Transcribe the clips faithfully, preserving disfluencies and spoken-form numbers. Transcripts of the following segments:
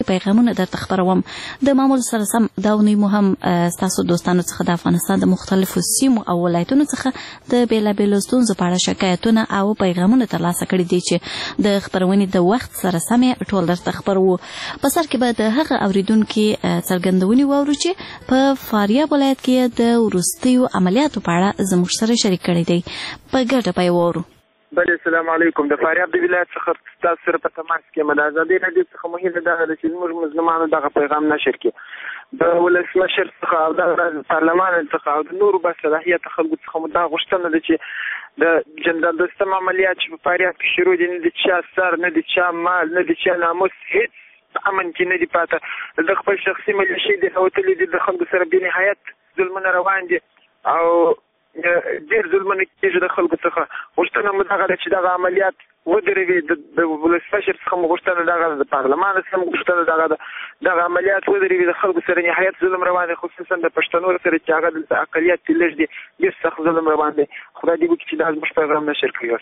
پیغامونه درته خپروم. د معمول سره سم دا ونې مو هم ستاسو دوستانو څخه د افغانستان د مختلفو سیمو او ولایتونو څخه د بېلابېلو ستونزو په اړه شکایتونه او پیغامونه ترلاسه کړي دي چې د خپرونې د وخت سره سمې ټول درته خپروو. په سر کې به د هغه اوریدونکي څرګندونې واورو چې په فاریاب ولایت کې د وروستیو عملیاتو په اړه زموږ سره شریک کړي دي. په ګډه به یې واورو. بله السلام علیکم. د فاریاب د ولایت څخه ستاسو سره په تماس کې یم. د ازادۍ راډیو څخه مهمه دا ده چې زموږ مظلومانو دغه پیغام نشر کړي. د ولسمشر څخه او د پارلمان څخه او د نورو باصلاحیته خلکو څخه مو دا غوښتنه ده چې د جنرال دوستم عملیات چې په فاریاب کې شروع دي، نه د چا سر، نه د چا مال، نه د چا ناموس، هېڅ امن کې نه دي پاته. د خپل شخصي ملیشې دي راوتلي دي، د خلکو سره بې نهایت ظلمونه روان دي او ډېر ظلمونه کېږي د خلکو څخه. غوښتنه مو دغه ده چې دغه عملیات ودرېږي. د ولسمشر څخه مو غوښتنه دغه ده، د پارلمان څخه مو غوښتنه دغه ده، دغه عملیات ودرېږي. د خلکو سره نهایت ظلم روان دی، خصوصا د پښتنو سره چې هغه دلته اقلیت کې لږ دي، ډېر سخت ظلم روان دی. خدای دې وکړي چې دا زموږ پیغام نشر کړي.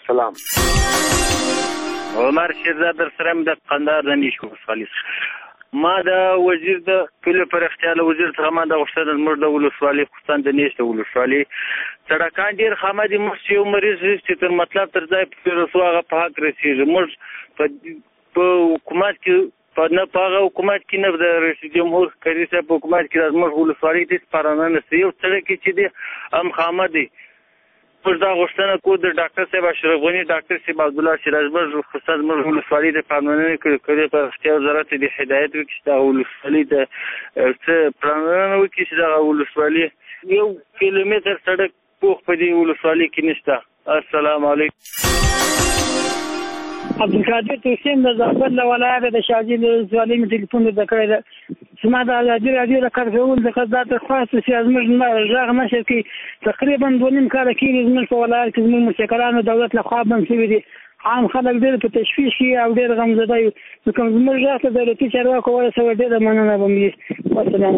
السلام. عمر شیرزاد در سره د قندهار د نیش ولسوالۍ څخه. ما د وزیر د کلي پراختیا له وزیر څخه ما د غوښتنه زموږ د ولسوالۍ خصوصا د نیش د ولسوالۍ سړکان ډېر خامه دي. موږ چې یو مریض چې تر مطلب تر ځای پورې رسو هغه په حق رسېږي. موږ په حکومت کې نه په هغه حکومت کې نه د رئیس جمهور کري صاحب په حکومت کې زموږ ولسوالۍ هېڅ پرانه نشته. یو سړک چې دی هم خامه دی. موږ دا غوښتنه کوو د ډاکټر صاحب اشرف غني، ډاکټر صاحب عبدالله سراج موږ خصوصا زموږ ولسوالۍ د پاملرنې کلي پراختیا وزارت دې هدایت وکړي چې دغه ولسوالۍ ته څه پاملرنه وکړي چې دغه ولسوالۍ یو کیلومتر سړک پوخ په دې ولسوالۍ کې نشته. السلام علیکم. عبدالقادر توسیم د زابل له ولایته د شاجي له ولسوالۍ مې ټلیفون درته کړی ده. زما د ازادي راډیو د کارکوونکو څخه دا درخواست چې زموږ غږ نشر کړي. تقریبا دوه نیم کاله کېږي زموږ په ولایت کې زموږ موسیقارانو دولت لخوا بند شوي دي. عام خلک ډېر په تشویش کې او ډېر غمزده وي. نو کوم زموږ غږ ته دولتي چارواکو ورسوي ډېره مننه به مې. والسلام.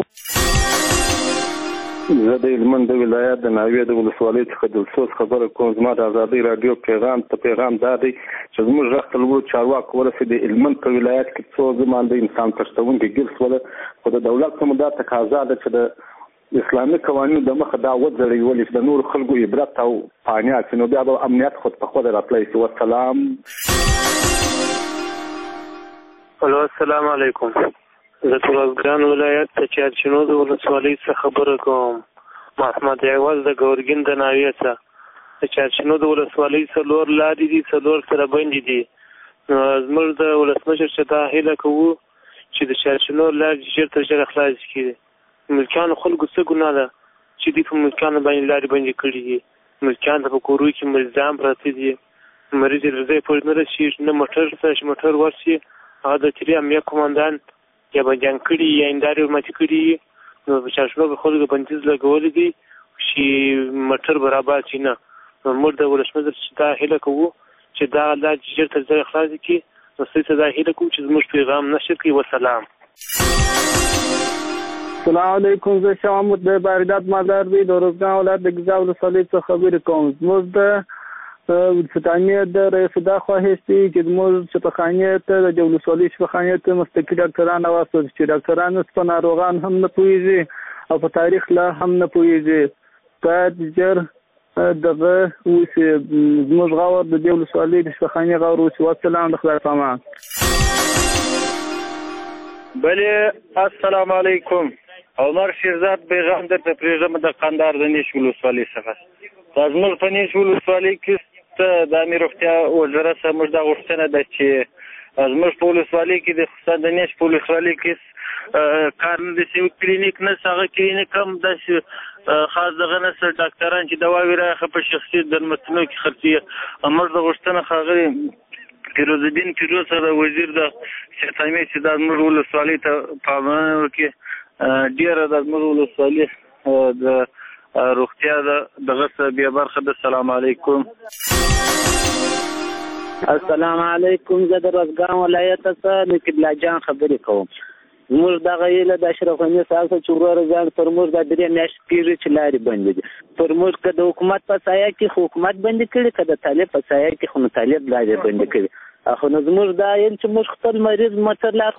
زه د هلمند د ولایت د ناوې د ولسوالۍ څخه دلسوز خبره کوم. زما د ازادۍ راډیو پیغام ته پیغام دا دی چې زموږ غږ ته لوړو چارواکو ورسېد. د هلمند په ولایت کې څو زمان د انسان تښتونکي ګیر شوله، خو د دولت څخه مو دا تقاضا ده چې د اسلامي قوانینو د مخه دا وځړوي، ولې چې د نورو خلکو عبرت او فانیات نو بیا به امنیت خود په خود راتلی شي. والسلام. الو السلام علیکم. د تورازګان ولایت د چارچینو د ولسوالۍ څخه خبره کوم. محمد عوض د ګورګین د ناوې څخه. د چارچینو د ولسوالۍ څلور لارې دي، څلور سره بندې دي. زموږ د ولسمشر چې دا هیله کوو چې د چارچینو لارې ژر تر ژره خلاصې کړي. ملکیانو خلکو څه ګناه ده چې دوی په ملکیانو باندې لارې بندې کړي دي. ملکیان ته په کورو کې مریضان پراته دي، مریض یې تر ځایه پورې نه رسېږي، نه موټر شته چې موټر ورشي. هغه د تیرې امنیه قومندان یا بندیان کړي یا هندارې ورماتې کړي. نو په چارچینو کې خلکو بندیز لګولی دي چې موټر برابر شي نه. نو موږ د ولسمشر چې دا هیله کوو چې دا لارې ژر تر ژره خلاصې کړي. نو دوی ته دا هیله کوو چې زموږ پیغام نشر کړي. وسلام. السلام علیکم. زه شاه محمود د بارداد مالدار دی د روزګان ولایت د ګیزا ولسوالۍ څخه خبرې کوم. زموږ د ستانیې د رئیس دا خواهش دی چې زموږ شفاخانې ته د ولسوالۍ شفاخانې ته مستقل ډاکټران راوستل چې ډاکټران په ناروغان هم نه پوهېږي او په تاریخ لا هم نه پوهېږي. باید ژر دغه وشي. زموږ غور د دې ولسوالۍ د شفاخانې غور وشي. والسلام. د خدای پامان. بلې السلام علیکم. عمر شیرزاد پیغام درته پرېږدم د قندهار د نیش ولسوالۍ څخه. دا زموږ په نیش ولسوالۍ کې د امیر روغتیا وزارت څخه موږ دا غوښتنه ده چې زموږ په ولسوالۍ کې د خصوصا د نیش په ولسوالۍ کې کار نه دي شوی. کلینیک نشته، هغه کلینیک هم داسې خاص دغه نشته. ډاکټران چې دواوې راخه په شخصي درملتونو کې خرڅوي. موږ د غوښتنه ښاغلي فیروز الدین فیروز سره وزیر د صحت عامې چې دا زموږ ولسوالۍ ته پاملرنه وکړي. ډېره د زموږ ولسوالۍ د روغتیا دغه څه بیا برخه ده. السلام علیکم. السلام علیکم. زه د روزګان ولایت څخه نقیب الله جان خبرې کوم. زموږ دغه هیله د اشرف غني صاحب چې وروره ځان پر موږ د درې میاشتې کېږي چې لارې بندې دي. پر موږ که د حکومت په سایه کې خو حکومت بندې کړي، که د طالب په سایه کې خو نو طالب لارې بندې کړي. خو نو زموږ دا یم چې موږ خپل مریض موټر لار